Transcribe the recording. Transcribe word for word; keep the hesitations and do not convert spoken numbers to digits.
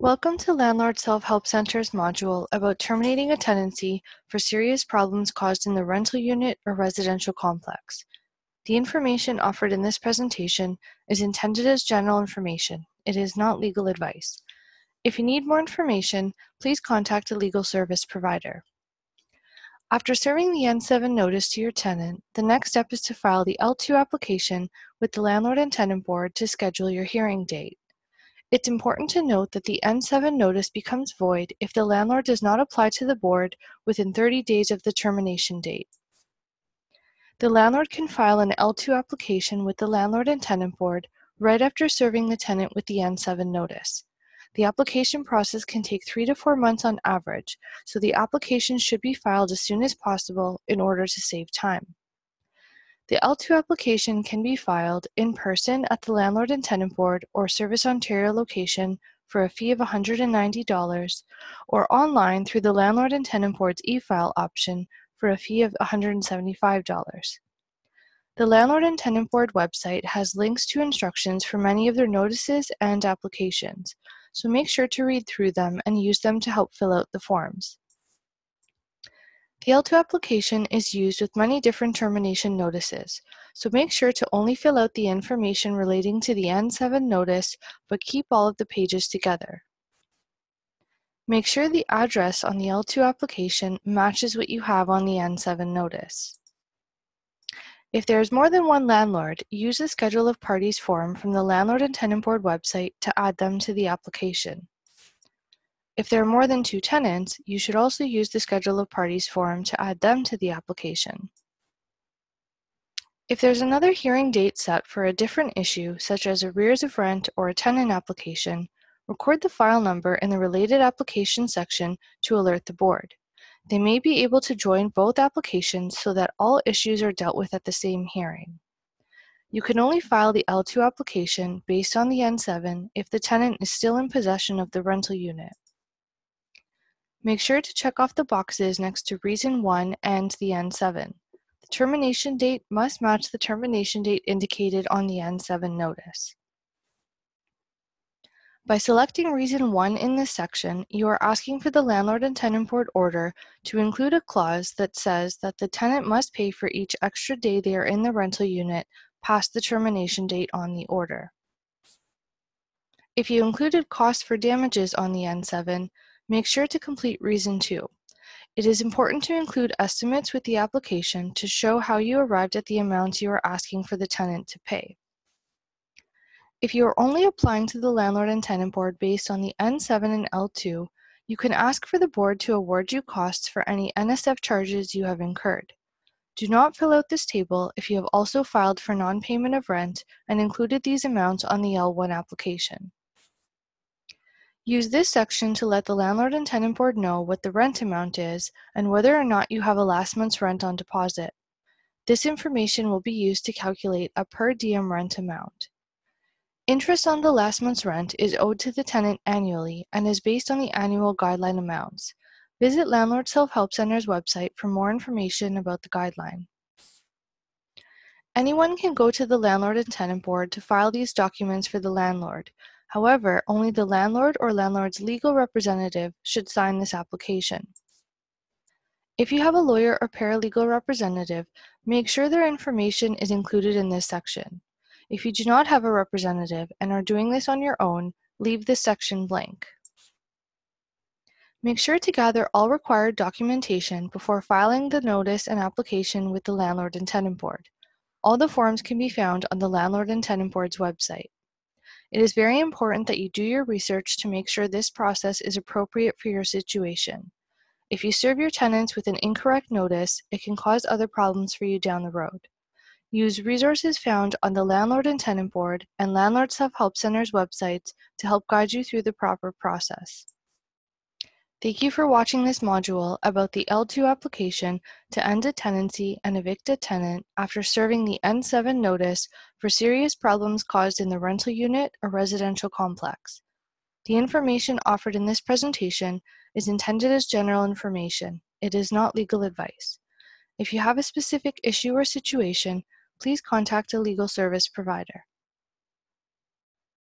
Welcome to Landlord Self-Help Center's module about terminating a tenancy for serious problems caused in the rental unit or residential complex. The information offered in this presentation is intended as general information. It is not legal advice. If you need more information, please contact a legal service provider. After serving the N seven notice to your tenant, the next step is to file the L two application with the Landlord and Tenant Board to schedule your hearing date. It's important to note that the N seven notice becomes void if the landlord does not apply to the board within thirty days of the termination date. The landlord can file an L two application with the Landlord and Tenant Board right after serving the tenant with the N seven notice. The application process can take three to four months on average, so the application should be filed as soon as possible in order to save time. The L two application can be filed in person at the Landlord and Tenant Board or Service Ontario location for a fee of one hundred ninety dollars, or online through the Landlord and Tenant Board's e-file option for a fee of one hundred seventy-five dollars. The Landlord and Tenant Board website has links to instructions for many of their notices and applications, so make sure to read through them and use them to help fill out the forms. The L two application is used with many different termination notices, so make sure to only fill out the information relating to the N seven notice, but keep all of the pages together. Make sure the address on the L two application matches what you have on the N seven notice. If there is more than one landlord, use the Schedule of Parties form from the Landlord and Tenant Board website to add them to the application. If there are more than two tenants, you should also use the Schedule of Parties form to add them to the application. If there's another hearing date set for a different issue, such as arrears of rent or a tenant application, record the file number in the related application section to alert the board. They may be able to join both applications so that all issues are dealt with at the same hearing. You can only file the L two application based on the N seven if the tenant is still in possession of the rental unit. Make sure to check off the boxes next to Reason one and the N seven. The termination date must match the termination date indicated on the N seven notice. By selecting Reason one in this section, you are asking for the Landlord and Tenant Board order to include a clause that says that the tenant must pay for each extra day they are in the rental unit past the termination date on the order. If you included costs for damages on the N seven, make sure to complete Reason two. It is important to include estimates with the application to show how you arrived at the amounts you are asking for the tenant to pay. If you are only applying to the Landlord and Tenant Board based on the N seven and L two, you can ask for the board to award you costs for any N S F charges you have incurred. Do not fill out this table if you have also filed for non-payment of rent and included these amounts on the L one application. Use this section to let the Landlord and Tenant Board know what the rent amount is and whether or not you have a last month's rent on deposit. This information will be used to calculate a per diem rent amount. Interest on the last month's rent is owed to the tenant annually and is based on the annual guideline amounts. Visit Landlord Self-Help Center's website for more information about the guideline. Anyone can go to the Landlord and Tenant Board to file these documents for the landlord. However, only the landlord or landlord's legal representative should sign this application. If you have a lawyer or paralegal representative, make sure their information is included in this section. If you do not have a representative and are doing this on your own, leave this section blank. Make sure to gather all required documentation before filing the notice and application with the Landlord and Tenant Board. All the forms can be found on the Landlord and Tenant Board's website. It is very important that you do your research to make sure this process is appropriate for your situation. If you serve your tenants with an incorrect notice, it can cause other problems for you down the road. Use resources found on the Landlord and Tenant Board and Landlord Self-Help Center's websites to help guide you through the proper process. Thank you for watching this module about the L two application to end a tenancy and evict a tenant after serving the N seven notice for serious problems caused in the rental unit or residential complex. The information offered in this presentation is intended as general information. It is not legal advice. If you have a specific issue or situation, please contact a legal service provider.